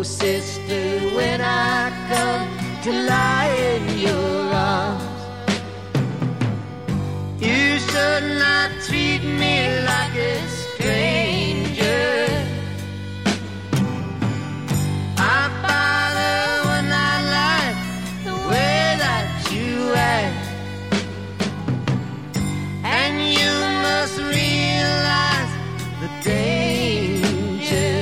sister, when I come to lie in your arms, you should not treat me like a stranger. I bother when I like the way that you act, and you must realize the danger.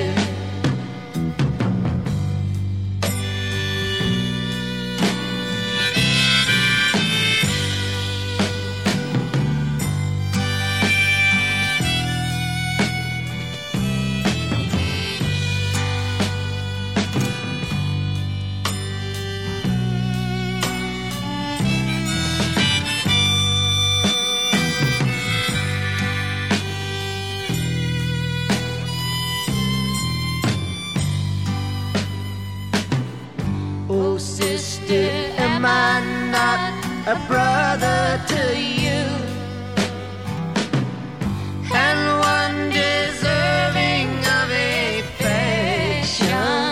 Oh, sister, am I not a brother to you, and one deserving of affection?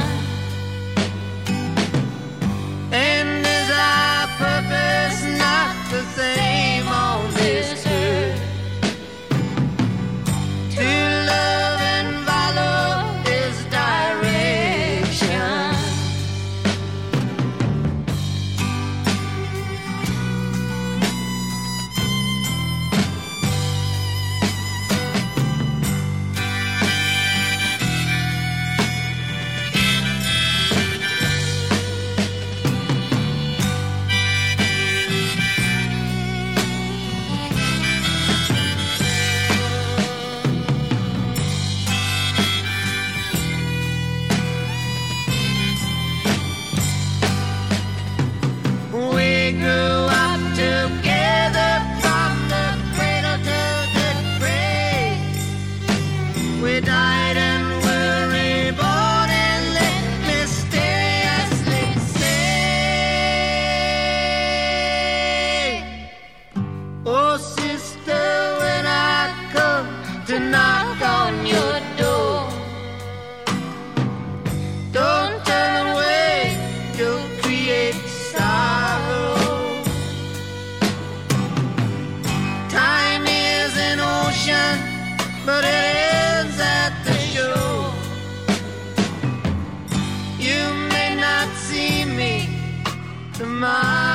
And is our purpose not the same on this earth? To love and follow His direction. We grew up together from the cradle to the grave. We died and were reborn and lived mysteriously safe. Oh, sister, when I come to knock on your door, don't turn away, you'll create sorrow. Time is an ocean, but it ends at the shore. You may not see me tomorrow.